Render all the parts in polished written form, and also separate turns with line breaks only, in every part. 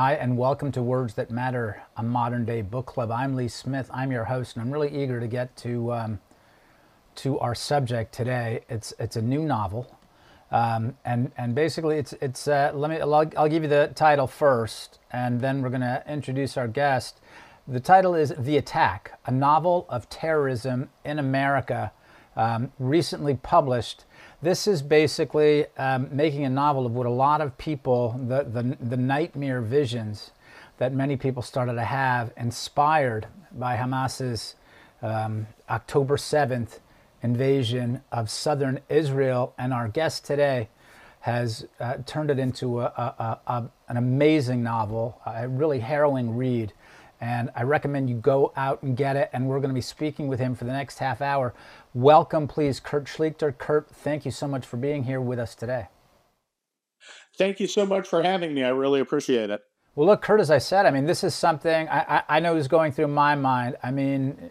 Hi, and welcome to Words That Matter, a modern day book club. I'm Lee Smith. I'm your host, and I'm really eager to get to our subject today. It's a new novel, and basically it's I'll give you the title first, and then we're going to introduce our guest. The title is The Attack, a novel of terrorism in America, recently published. This is basically making a novel of what a lot of people, the nightmare visions that many people started to have, inspired by Hamas's October 7th invasion of southern Israel. And our guest today has turned it into an amazing novel, a really harrowing read. And I recommend you go out and get it. And we're going to be speaking with him for the next half hour. Welcome, please, Kurt Schlichter. Kurt, thank you so much for being here with us today.
Thank you so much for having me. I really appreciate it.
Well, look, Kurt, as I said, I mean, this is something I know is going through my mind. I mean,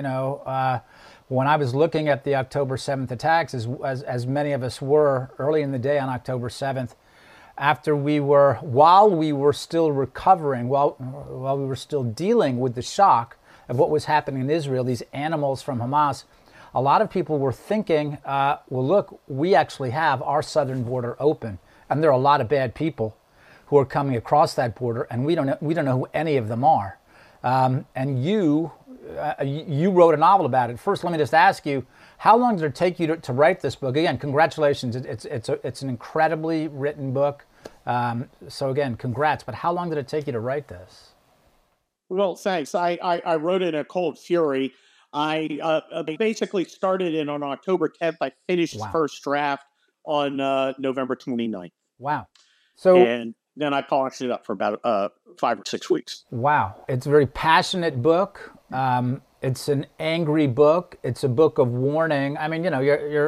when I was looking at the October 7th attacks, as many of us were early in the day on October 7th, while we were still recovering, while we were still dealing with the shock of what was happening in Israel, these animals from Hamas, a lot of people were thinking, well, look, we actually have our southern border open, and there are a lot of bad people who are coming across that border, and we don't know who any of them are. And you wrote a novel about it. First, let me just ask you, how long did it take you to write this book? Again, congratulations. It's an incredibly written book. So again, congrats. But how long did it take you to write this?
Well, thanks. I wrote it in a cold fury. I basically started it on October 10th. I finished the first draft on November 29th.
Wow.
And then I polished it up for about 5 or 6 weeks.
Wow. It's a very passionate book. It's an angry book. It's a book of warning. I mean,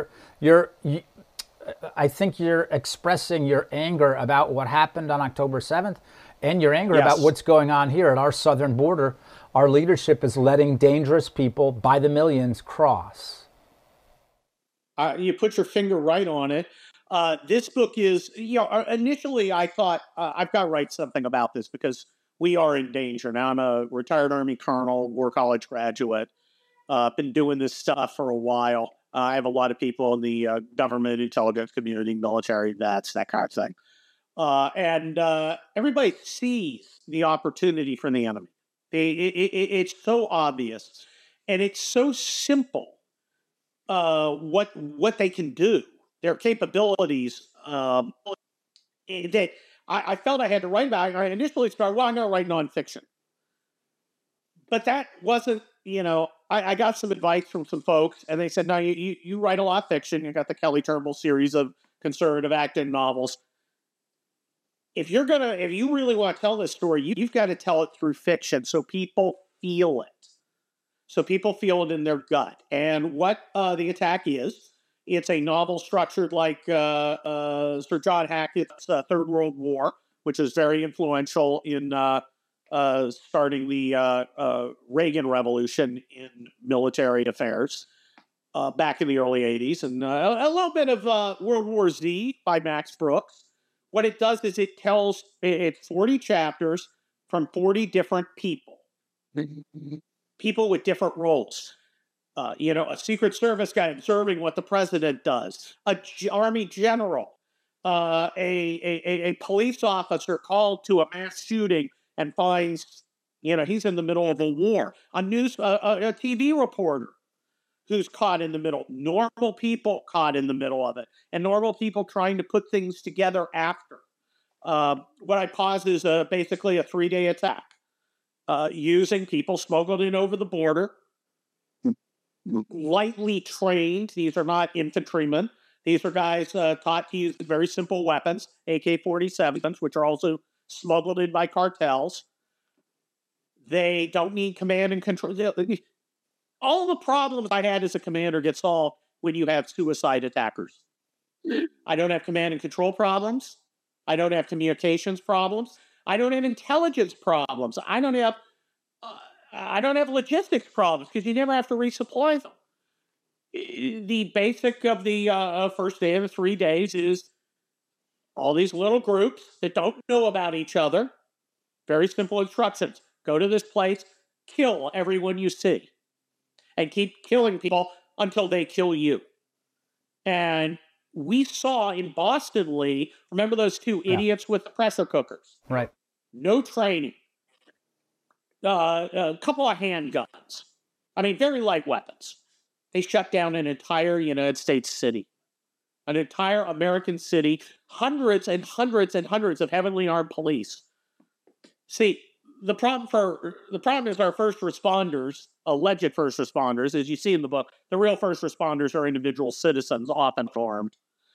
I think you're expressing your anger about what happened on October 7th and your anger about what's going on here at our southern border. Our leadership is letting dangerous people by the millions cross.
You put your finger right on it. This book is, initially I thought I've got to write something about this because we are in danger. Now, I'm a retired Army colonel, war college graduate, been doing this stuff for a while. I have a lot of people in the government, intelligence community, military, vets, that kind of thing. And everybody sees the opportunity from the enemy. It's so obvious, and it's so simple what they can do, their capabilities, that I felt I had to write about. I initially started, well, I'm going to write nonfiction. But that wasn't, I got some advice from some folks, and they said, no, you write a lot of fiction. You got the Kelly Turnbull series of conservative action novels. If you really want to tell this story, you've got to tell it through fiction so people feel it. So people feel it in their gut. And what The Attack is, it's a novel structured like Sir John Hackett's Third World War, which is very influential in starting the Reagan Revolution in military affairs back in the early 80s. And a little bit of World War Z by Max Brooks. What it does is it tells, it's 40 chapters from 40 different people. People with different roles. A Secret Service guy observing what the president does, Army general, a police officer called to a mass shooting and finds, he's in the middle of a war, a TV reporter who's caught in the middle, normal people caught in the middle of it, and normal people trying to put things together after. What I posit is basically a 3-day attack. Using people smuggled in over the border, lightly trained. These are not infantrymen. These are guys taught to use very simple weapons, AK-47s, which are also smuggled in by cartels. They don't need command and control. All the problems I had as a commander get solved when you have suicide attackers. I don't have command and control problems. I don't have communications problems. I don't have intelligence problems. I don't have logistics problems because you never have to resupply them. The basic of the first day of the 3 days is all these little groups that don't know about each other Very simple instructions. Go to this place, kill everyone you see, and keep killing people until they kill you. And we saw in Boston, Lee, remember those two
Yeah.
idiots with the pressure cookers?
Right.
No training. A couple of handguns. I mean, very light weapons. They shut down an entire United States city, an entire American city, hundreds and hundreds and hundreds of heavily armed police. See, the problem is our first responders, alleged first responders, as you see in the book, the real first responders are individual citizens, often armed.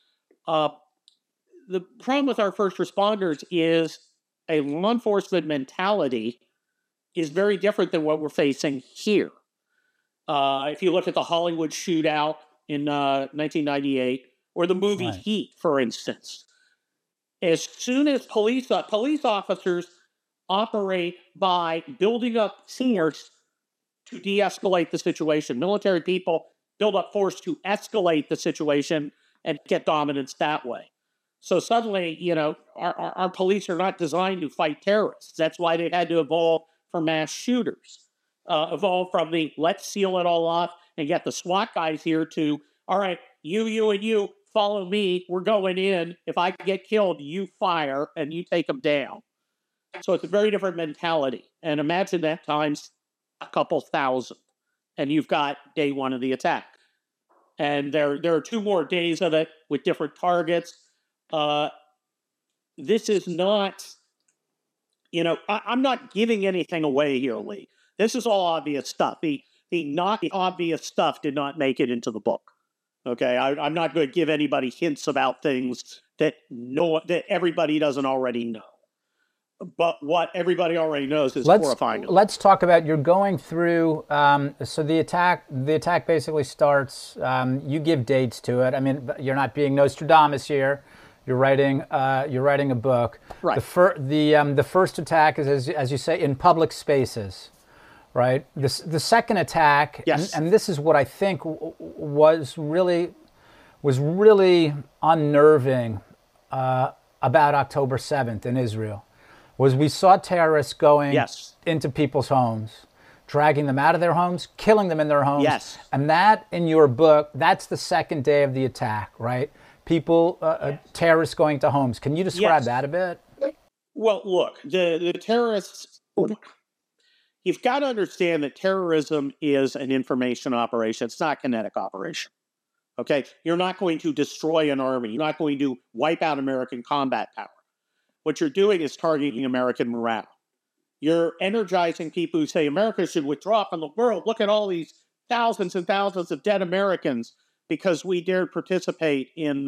The problem with our first responders is a law enforcement mentality is very different than what we're facing here. If you look at the Hollywood shootout in 1998, or the movie
Right.
Heat, for instance, as soon as police officers operate by building up force to de-escalate the situation, military people build up force to escalate the situation and get dominance that way. So suddenly, our police are not designed to fight terrorists. That's why they had to evolve from mass shooters, evolve from the let's seal it all off and get the SWAT guys here to, all right, you, and you, follow me. We're going in. If I get killed, you fire and you take them down. So it's a very different mentality. And imagine that times a couple thousand. And you've got day one of the attack. And there are 2 more days of it with different targets. This is not, I'm not giving anything away here, Lee. This is all obvious stuff. The not obvious stuff did not make it into the book. Okay, I'm not going to give anybody hints about things that everybody doesn't already know. But what everybody already knows is horrifying.
Let's talk about, you're going through, so the attack basically starts, you give dates to it. I mean, you're not being Nostradamus here. You're writing a book.
Right.
The first attack is, as you say, in public spaces, right? The second attack,
yes.
and this is what I think was really unnerving about October 7th in Israel, was we saw terrorists going
yes.
into people's homes, dragging them out of their homes, killing them in their homes.
Yes.
And that, in your book, that's the second day of the attack, right? People, terrorists going to homes. Can you describe
yes.
that a bit?
Well, look, the terrorists, you've got to understand that terrorism is an information operation. It's not a kinetic operation. Okay? You're not going to destroy an army. You're not going to wipe out American combat power. What you're doing is targeting American morale. You're energizing people who say America should withdraw from the world. Look at all these thousands and thousands of dead Americans because we dared participate in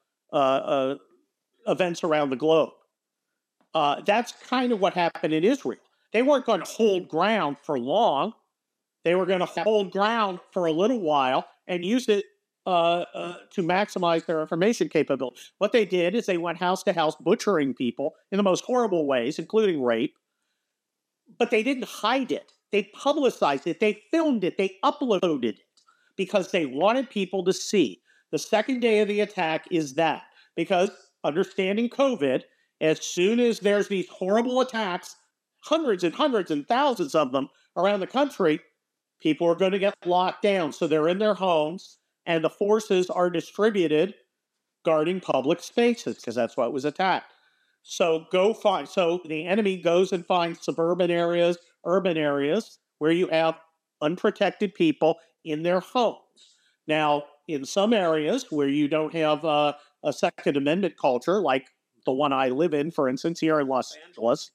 events around the globe. That's kind of what happened in Israel. They weren't going to hold ground for long. They were going to hold ground for a little while and use it to maximize their information capability. What they did is they went house to house butchering people in the most horrible ways, including rape. But they didn't hide it. They publicized it. They filmed it. They uploaded it because they wanted people to see. The second day of the attack is that. Because understanding COVID, as soon as there's these horrible attacks, hundreds and hundreds and thousands of them around the country, people are going to get locked down. So they're in their homes. And the forces are distributed guarding public spaces because that's what was attacked. So the enemy goes and finds suburban areas, urban areas where you have unprotected people in their homes. Now, in some areas where you don't have a Second Amendment culture, like the one I live in, for instance, here in Los Angeles,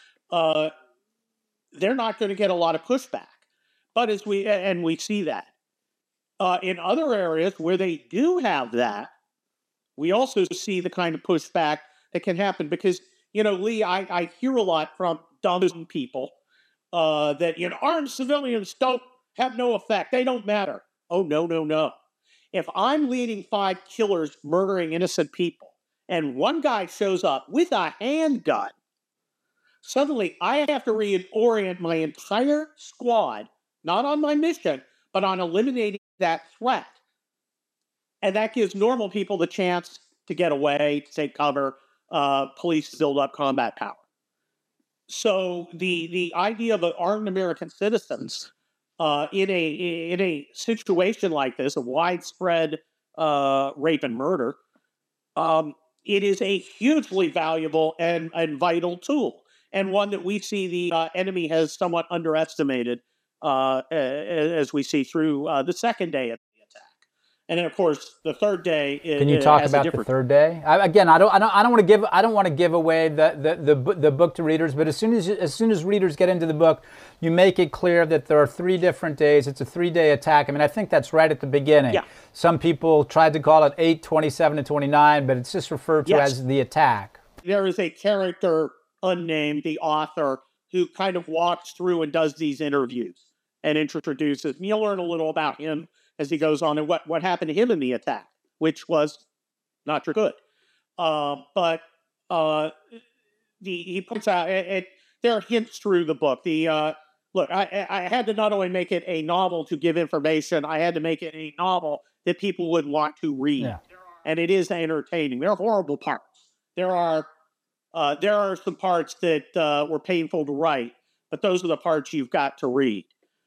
they're not going to get a lot of pushback. But we see that. In other areas where they do have that, we also see the kind of pushback that can happen because, Lee, I hear a lot from dumb people that, armed civilians have no effect. They don't matter. Oh, no. If I'm leading 5 killers murdering innocent people and one guy shows up with a handgun, suddenly I have to reorient my entire squad, not on my mission, but on eliminating that threat. And that gives normal people the chance to get away, to take cover, police build up combat power. So the idea of armed American citizens in a situation like this of widespread rape and murder, um, it is a hugely valuable and vital tool, and one that we see the enemy has somewhat underestimated as we see through the second day of the attack. And then, of course, the third day
Can you talk
has a
about the
different.
third day? Again, I don't want to give, I don't want to give away the book to readers. But as soon as readers get into the book, you make it clear that there are 3 different days. It's a 3-day attack. I mean, I think that's right at the beginning.
Yeah.
Some people tried to call it 8, 27, and 29, but it's just referred to
Yes.
as the attack.
There is a character unnamed, the author, who kind of walks through and does these interviews and introduces. And you'll learn a little about him as he goes on and what happened to him in the attack, which was not good. But he points out there are hints through the book. Look, I had to not only make it a novel to give information, I had to make it a novel that people would want to read.
Yeah.
And it is entertaining. There are horrible parts. There are some parts that were painful to write, but those are the parts you've got to read.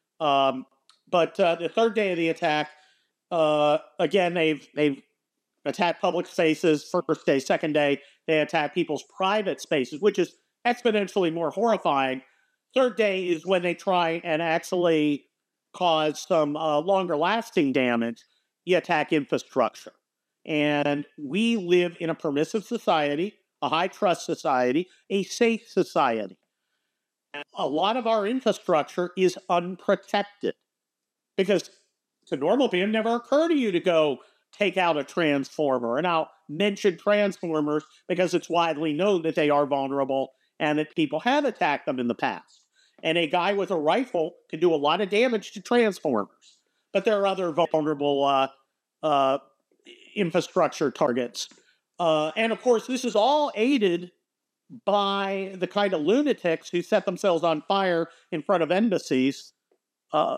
But the third day of the attack, again, they've attacked public spaces. First day, second day, they attack people's private spaces, which is exponentially more horrifying. Third day is when they try and actually cause some longer lasting damage. You attack infrastructure. And we live in a permissive society, a high trust society, a safe society. And a lot of our infrastructure is unprotected because to normal people, it never occur to you to go take out a transformer. And I'll mention transformers because it's widely known that they are vulnerable and that people have attacked them in the past. And a guy with a rifle can do a lot of damage to transformers. But there are other vulnerable infrastructure targets. And of course, this is all aided by the kind of lunatics who set themselves on fire in front of embassies, to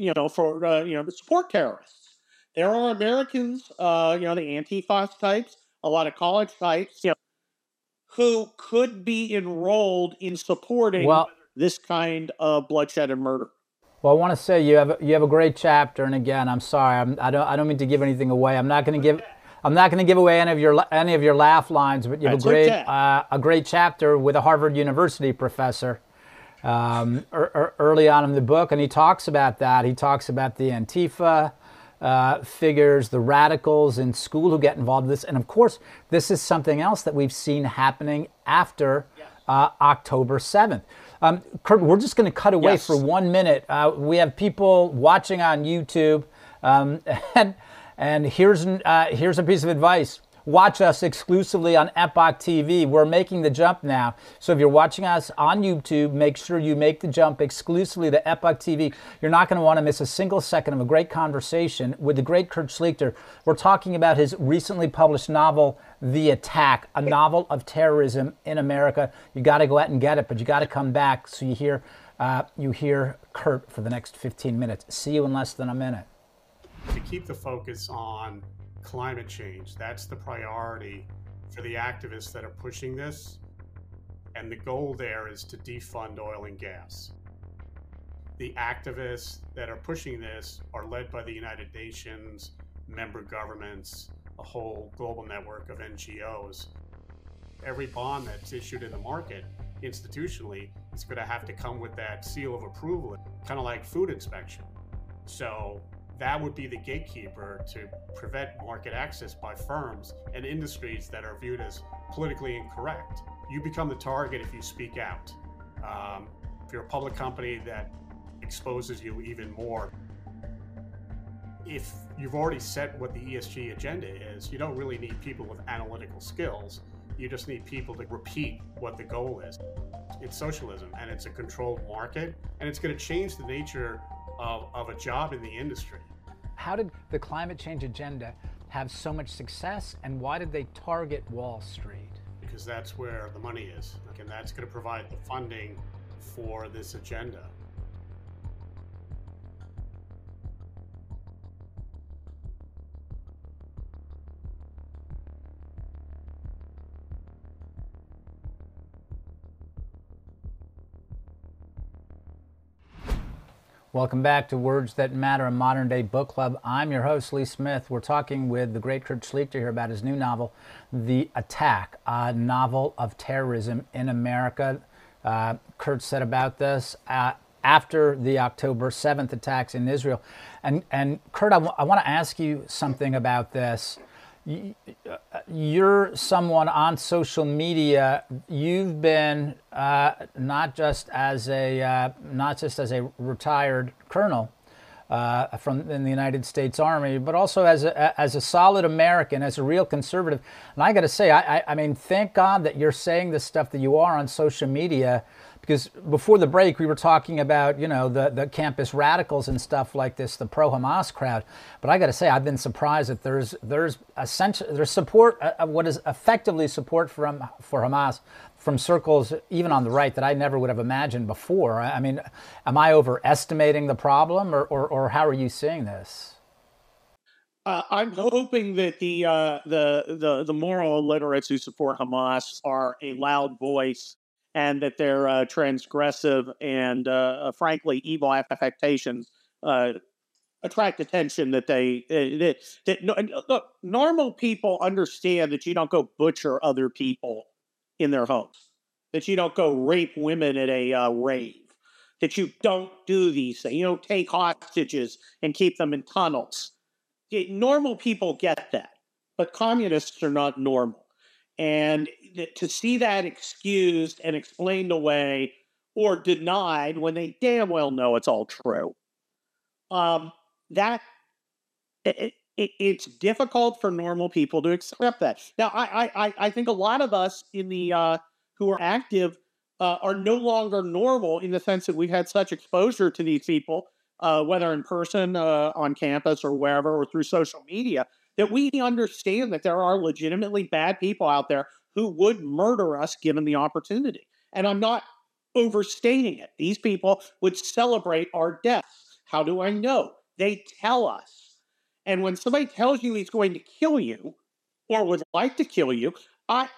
support terrorists. There are Americans, the Antifa types, a lot of college types, who could be enrolled in supporting this kind of bloodshed and murder.
Well, I want to say you have a great chapter, and again, I'm sorry, I don't mean to give anything away. I'm not going to give away any of your laugh lines, but you have a great chapter with a Harvard University professor early on in the book, and he talks about that. He talks about the Antifa figures, the radicals in school who get involved in this, and of course, this is something else that we've seen happening after October 7th. Kurt, we're just going to cut away for 1 minute. We have people watching on YouTube, and here's a piece of advice. Watch us exclusively on Epoch TV. We're making the jump now. So if you're watching us on YouTube, make sure you make the jump exclusively to Epoch TV. You're not going to want to miss a single second of a great conversation with the great Kurt Schlichter. We're talking about his recently published novel, The Attack, a novel of terrorism in America. You got to go out and get it, but you got to come back so you hear Kurt for the next 15 minutes. See you in less than a minute.
To keep the focus on climate change, that's the priority for the activists that are pushing this. And the goal there is to defund oil and gas. The activists that are pushing this are led by the United Nations, member governments, a whole global network of NGOs. Every bond that's issued in the market institutionally is going to have to come with that seal of approval, kind of like food inspection. So that would be the gatekeeper to prevent market access by firms and industries that are viewed as politically incorrect. You become the target if you speak out. If you're a public company, that exposes you even more. If you've already set what the ESG agenda is, you don't really need people with analytical skills. You just need people to repeat what the goal is. It's socialism, and it's a controlled market, and it's going to change the nature of a job in the industry.
How did the climate change agenda have so much success, and why did they target Wall Street?
Because that's where the money is, and that's going to provide the funding for this agenda.
Welcome back to Words That Matter, a modern day book club. I'm your host, Lee Smith. We're talking with the great Kurt Schlichter here about his new novel, The Attack, a novel of terrorism in America. Kurt said about this after the October 7th attacks in Israel. And Kurt, I want to ask you something about this. You're someone on social media. You've been not just as a retired colonel in the United States Army, but also as a solid American, as a real conservative. And I got to say, I mean, thank God that you're saying the stuff that you are on social media. Because before the break, we were talking about, you know, the campus radicals and stuff like this, the pro-Hamas crowd. But I got to say, I've been surprised that there's support, what is effectively support for Hamas from circles, even on the right, that I never would have imagined before. I mean, am I overestimating the problem, or how are you seeing this?
I'm hoping that the moral illiterates who support Hamas are a loud voice, and that their transgressive and, frankly, evil affectations attract attention. Look, normal people understand that you don't go butcher other people in their homes, that you don't go rape women at a rave, that you don't do these things. You don't take hostages and keep them in tunnels. Normal people get that, but communists are not normal. And to see that excused and explained away or denied when they damn well know it's all true, it's difficult for normal people to accept that. Now, I think a lot of us in the who are active are no longer normal, in the sense that we've had such exposure to these people, whether in person, on campus, or wherever, or through social media, that we understand that there are legitimately bad people out there who would murder us given the opportunity. And I'm not overstating it. These people would celebrate our deaths. How do I know? They tell us. And when somebody tells you he's going to kill you, or would like to kill you, look,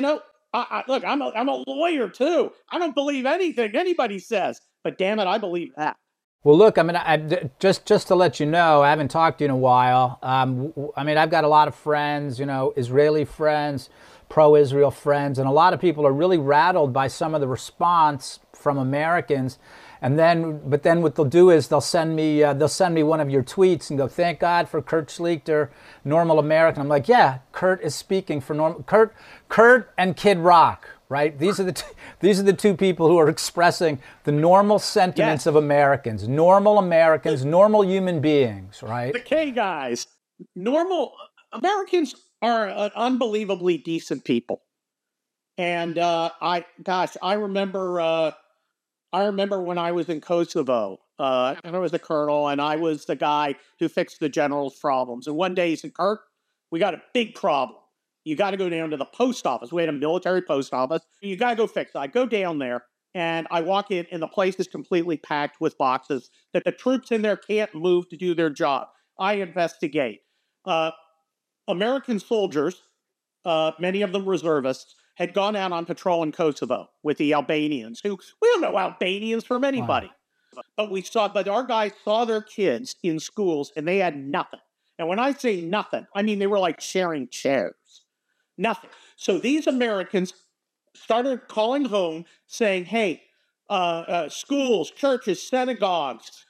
I'm a lawyer too. I don't believe anything anybody says, but damn it, I believe that.
Well, look, I mean, just to let you know, I haven't talked to you in a while. I mean, I've got a lot of friends, you know, Israeli friends, pro-Israel friends, and a lot of people are really rattled by some of the response from Americans. But then what they'll do is they'll send me one of your tweets and go, "Thank God for Kurt Schlichter, normal American." I'm like, yeah, Kurt is speaking for normal. Kurt and Kid Rock. Right? These are the two people who are expressing the normal sentiments of Americans, normal human beings, right?
The K guys. Normal Americans are unbelievably decent people. And I remember when I was in Kosovo, I was a colonel, and I was the guy who fixed the general's problems. And one day he said, "Kurt, we got a big problem. You got to go down to the post office." We had a military post office. "You got to go fix it." I go down there, and I walk in, and the place is completely packed with boxes that the troops in there can't move to do their job. I investigate. American soldiers, many of them reservists, had gone out on patrol in Kosovo with the Albanians, who, we don't know Albanians from anybody. Wow. But our guys saw their kids in schools, and they had nothing. And when I say nothing, I mean they were like sharing chairs. Nothing. So these Americans started calling home saying, "Hey, schools, churches, synagogues,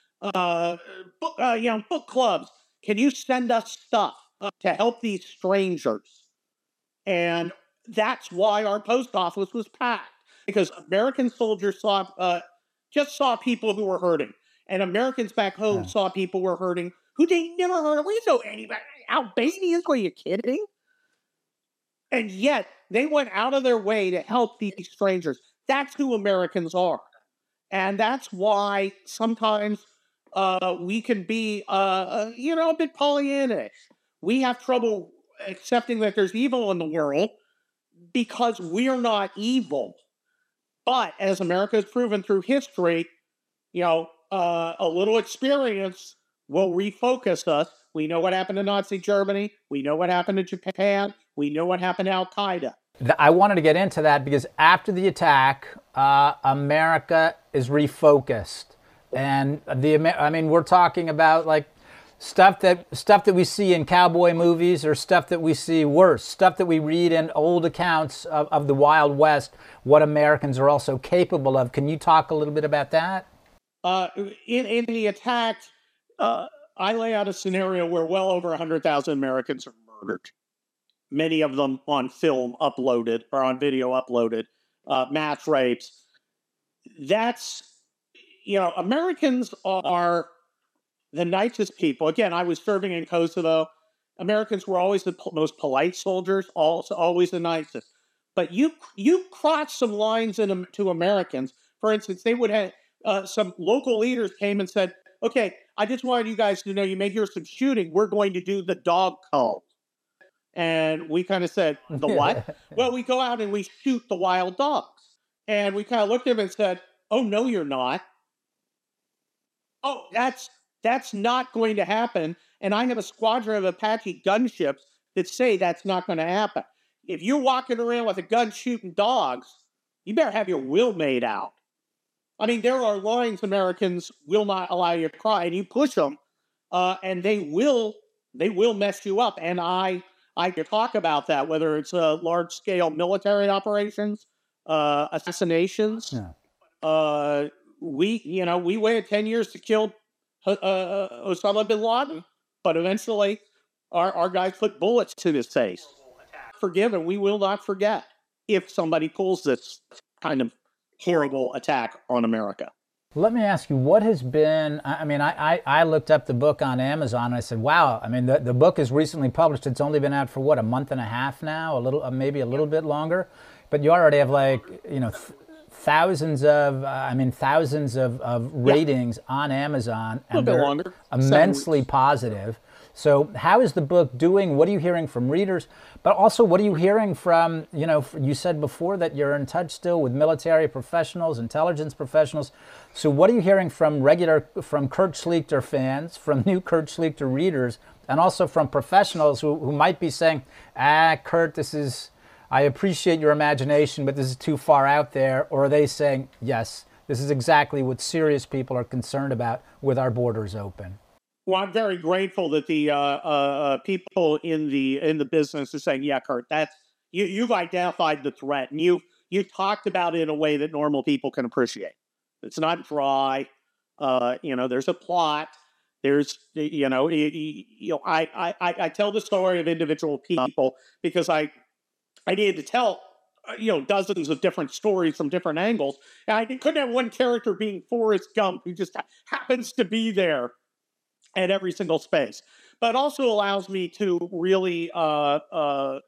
book clubs, can you send us stuff to help these strangers?" And that's why our post office was packed, because American soldiers just saw people who were hurting, and Americans back home saw people who were hurting who they never heard of. We know anybody. Albanians? Were you kidding? And yet, they went out of their way to help these strangers. That's who Americans are. And that's why sometimes we can be, a bit Pollyannish. We have trouble accepting that there's evil in the world because we're not evil. But as America has proven through history, a little experience will refocus us. We know what happened to Nazi Germany. We know what happened to Japan. We know what happened to Al-Qaeda.
I wanted to get into that because after the attack, America is refocused. And I mean, we're talking about like stuff that we see in cowboy movies, or stuff that we see worse, stuff that we read in old accounts of the Wild West, what Americans are also capable of. Can you talk a little bit about that?
In the attack, I lay out a scenario where well over 100,000 Americans are murdered. Many of them on film uploaded or on video uploaded, mass rapes. That's, Americans are the nicest people. Again, I was serving in Kosovo. Americans were always the most polite soldiers, also always the nicest. But you cross some lines to Americans. For instance, they would have some local leaders came and said, "Okay, I just wanted you guys to know you may hear some shooting. We're going to do the dog call." And we kind of said, "The what?" "Well, we go out and we shoot the wild dogs." And we kind of looked at him and said, "Oh, no, you're not. Oh, that's not going to happen. And I have a squadron of Apache gunships that say that's not going to happen. If you're walking around with a gun shooting dogs, you better have your will made out." I mean, there are lines Americans will not allow you to cry, and you push them, and they will mess you up. And I could talk about that, whether it's large scale military operations, assassinations.
Yeah.
We waited 10 years to kill Osama bin Laden, but eventually our guys put bullets to his face. Forgive, and we will not forget if somebody pulls this kind of horrible attack on America.
Let me ask you, what has been, I mean, I looked up the book on Amazon and I said, wow, I mean, the book is recently published. It's only been out for what, a month and a half now, maybe a little bit longer, but you already have thousands of ratings on Amazon, and they're
longer.
Immensely positive. So how is the book doing? What are you hearing from readers? But also, what are you hearing from, you said before that you're in touch still with military professionals, intelligence professionals. So what are you hearing from Kurt Schlichter fans, from new Kurt Schlichter readers, and also from professionals who might be saying, Kurt, I appreciate your imagination, but this is too far out there? Or are they saying, yes, this is exactly what serious people are concerned about with our borders open?
Well, I'm very grateful that the people in the business are saying, "Yeah, Kurt, you've identified the threat, and you talked about it in a way that normal people can appreciate. It's not dry. There's a plot. There's I tell the story of individual people because I needed to tell dozens of different stories from different angles, and I couldn't have one character being Forrest Gump who just happens to be there at every single space, but also allows me to really, have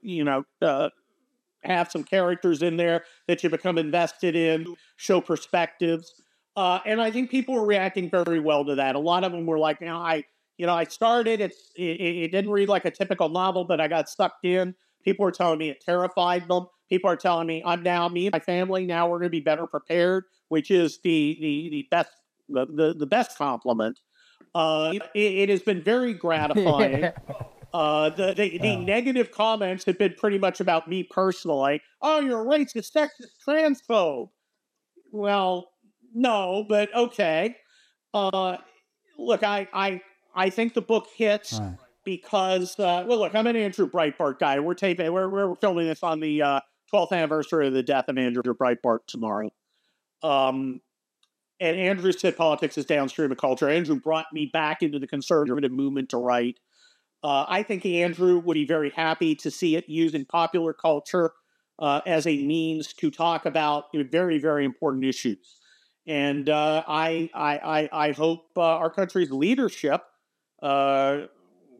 some characters in there that you become invested in, show perspectives. And I think people were reacting very well to that. A lot of them were like, I started, it didn't read like a typical novel, but I got sucked in. People were telling me it terrified them. People are telling me me and my family, now we're going to be better prepared, which is the best compliment. It has been very gratifying. The negative comments have been pretty much about me personally. "Oh, you're a racist, sexist, transphobe." Well, no, but okay. Look, I think the book hits because look, I'm an Andrew Breitbart guy. We're filming this on the 12th anniversary of the death of Andrew Breitbart tomorrow. And Andrew said politics is downstream of culture. Andrew brought me back into the conservative movement to write. I think Andrew would be very happy to see it used in popular culture as a means to talk about very, very important issues. And I hope our country's leadership. I'm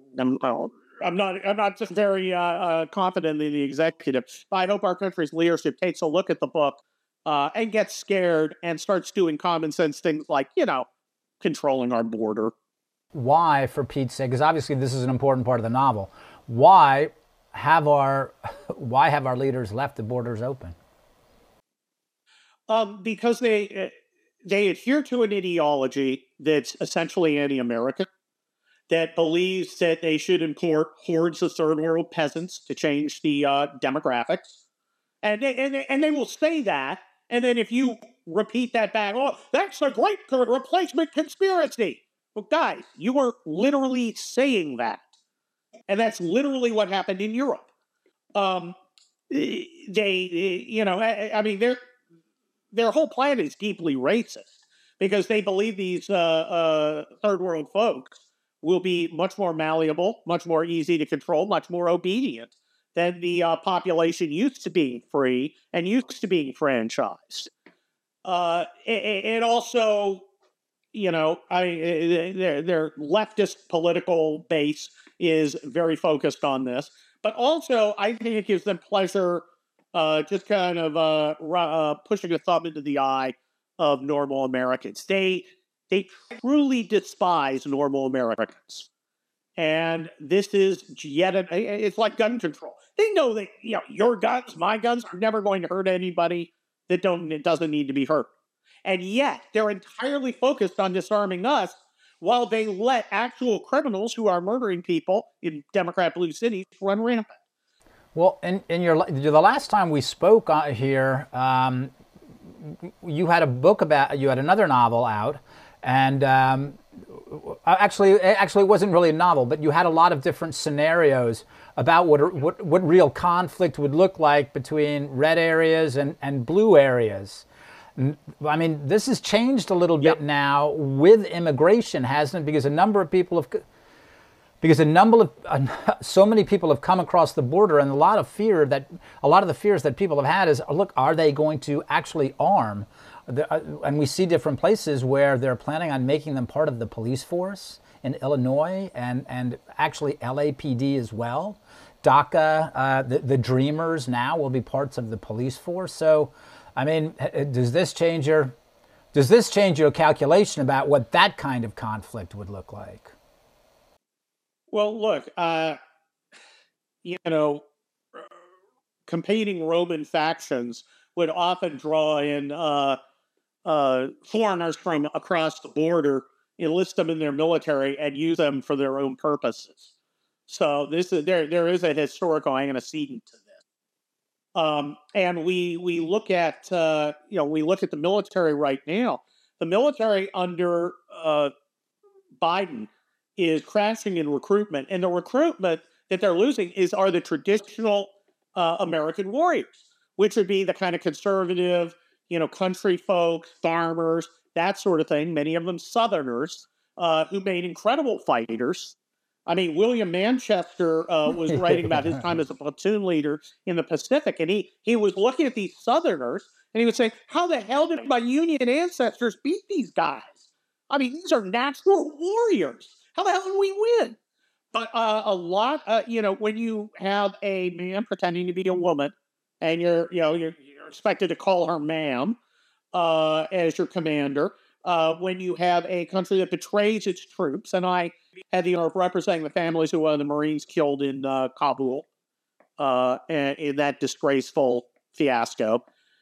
not just very confident in the executive, but I hope our country's leadership takes a look at the book. And gets scared and starts doing common sense things like, controlling our border.
Why, for Pete's sake, because obviously this is an important part of the novel, why have our leaders left the borders open?
Because they adhere to an ideology that's essentially anti-American, that believes that they should import hordes of third world peasants to change the demographics. And they will say that. And then if you repeat that back. Oh, that's a great replacement conspiracy. Well, guys, you were literally saying that. And that's literally what happened in Europe. I mean, their whole plan is deeply racist because they believe these third world folks will be much more malleable, much more easy to control, much more obedient than the population used to being free and used to being franchised. It also, their leftist political base is very focused on this, but also I think it gives them pleasure just kind of pushing a thumb into the eye of normal Americans. They truly despise normal Americans. And this is it's like gun control. They know that, your guns, my guns are never going to hurt anybody that doesn't need to be hurt. And yet they're entirely focused on disarming us while they let actual criminals who are murdering people in Democrat blue cities run rampant.
Well, in the last time we spoke here, you had another novel out, and actually it wasn't really a novel, but you had a lot of different scenarios about what real conflict would look like between red areas and blue areas. I mean, this has changed a little bit now with immigration, hasn't it? Because so many people have come across the border, and a lot of the fears that people have had is, look, are they going to actually arm? And we see different places where they're planning on making them part of the police force in Illinois and actually LAPD as well. DACA, the Dreamers now will be parts of the police force. So, I mean, does this change your calculation about what that kind of conflict would look like?
Well, look, competing Roman factions would often draw in foreigners from across the border, enlist them in their military, and use them for their own purposes. So there is a historical antecedent to this. And we look at the military right now. The military under Biden is crashing in recruitment, and the recruitment that they're losing are the traditional American warriors, which would be the kind of conservative, country folks, farmers, that sort of thing. Many of them Southerners who made incredible fighters. I mean, William Manchester was writing about his time as a platoon leader in the Pacific, and he was looking at these Southerners, and he would say, how the hell did my Union ancestors beat these guys? I mean, these are natural warriors. How the hell did we win? But a lot, when you have a man pretending to be a woman, and you're expected to call her ma'am as your commander, when you have a country that betrays its troops, and I had the honor of representing the families of one of the Marines killed in Kabul in that disgraceful fiasco.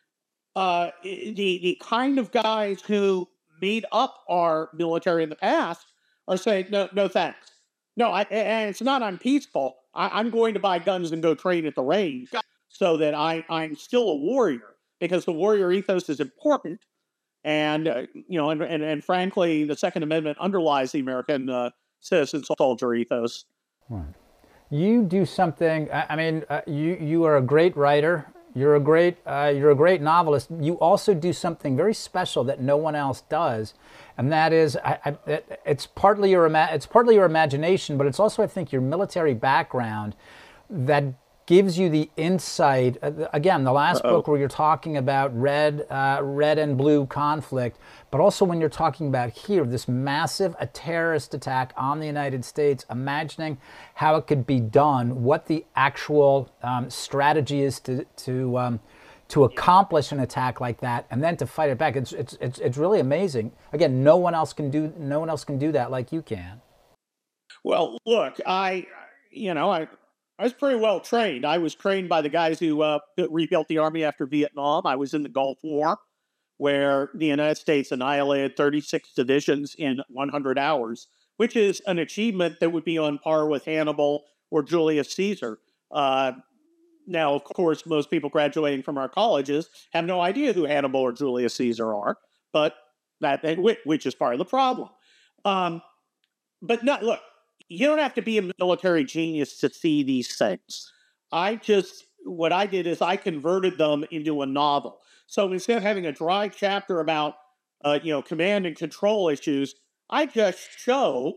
The kind of guys who made up our military in the past are saying, no thanks. No, and it's not unpeaceful. I'm going to buy guns and go train at the range so that I'm still a warrior, because the warrior ethos is important. And, and frankly, the Second Amendment underlies the American citizen soldier ethos.
Right. You do something, you are a great writer. You're a great novelist. You also do something very special that no one else does, and that is, it's partly your imagination, but it's also, I think, your military background that gives you the insight. Again, the last book where you're talking about red and blue conflict, but also when you're talking about here, this massive terrorist attack on the United States, imagining how it could be done, what the actual strategy is to accomplish an attack like that, and then to fight it back. It's really amazing. Again, no one else can do that like you can.
Well, look, I was pretty well trained. I was trained by the guys who rebuilt the Army after Vietnam. I was in the Gulf War, where the United States annihilated 36 divisions in 100 hours, which is an achievement that would be on par with Hannibal or Julius Caesar. Now, of course, most people graduating from our colleges have no idea who Hannibal or Julius Caesar are, but which is part of the problem. But not look, you don't have to be a military genius to see these things. What I did is I converted them into a novel. So instead of having a dry chapter about, command and control issues, I just show,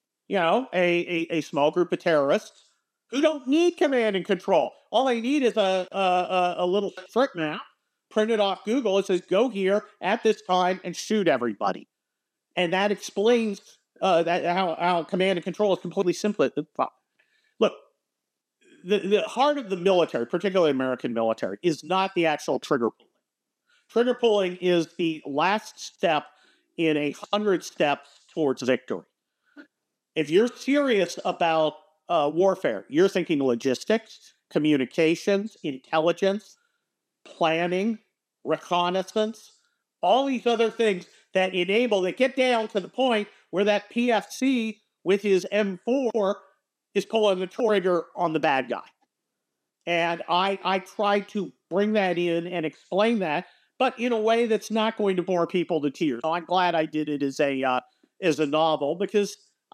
a small group of terrorists who don't need command and control. All they need is a little trick map printed off Google. It says, go here at this time and shoot everybody. And that explains how command and control is completely simple. Look, the heart of the military, particularly American military, is not the actual trigger pulling. Trigger pulling is the last step in 100 steps towards victory. If you're serious about warfare, you're thinking logistics, communications, intelligence, planning, reconnaissance, all these other things that get down to the point where that PFC with his M4 is pulling the trigger on the bad guy. And I try to bring that in and explain that, but in a way that's not going to bore people to tears. So I'm glad I did it as a novel, because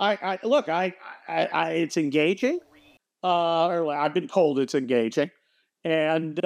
it's engaging. I've been told it's engaging, and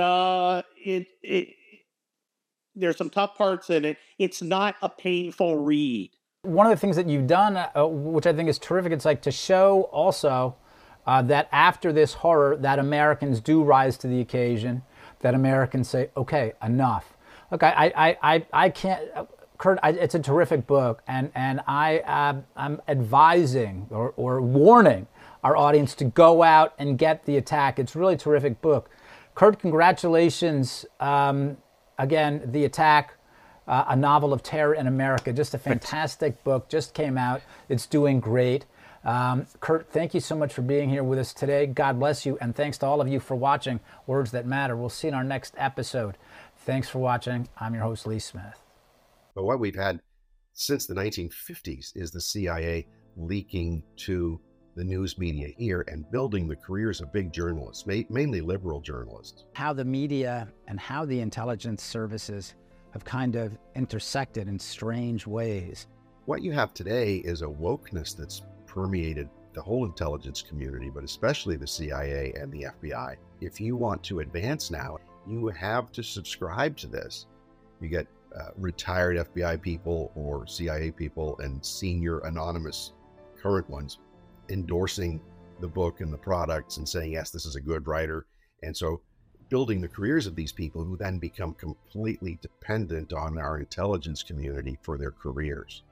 there's some tough parts in it. It's not a painful read.
One of the things that you've done, which I think is terrific, it's like to show also that after this horror, that Americans do rise to the occasion, that Americans say, okay, enough. Look, I can't, Kurt, it's a terrific book, and I'm advising or warning our audience to go out and get The Attack. It's a really terrific book. Kurt, congratulations. Again, The Attack, a novel of terror in America. Just a fantastic book. Just came out. It's doing great. Kurt, thank you so much for being here with us today. God bless you, and thanks to all of you for watching Words That Matter. We'll see you in our next episode. Thanks for watching. I'm your host, Lee Smith.
But what we've had since the 1950s is the CIA leaking to the news media here and building the careers of big journalists, mainly liberal journalists.
How the media and how the intelligence services have kind of intersected in strange ways.
What you have today is a wokeness that's permeated the whole intelligence community, but especially the CIA and the FBI. If you want to advance now, you have to subscribe to this. You get retired FBI people or CIA people and senior anonymous current ones endorsing the book and the products and saying, yes, this is a good writer. And so building the careers of these people who then become completely dependent on our intelligence community for their careers.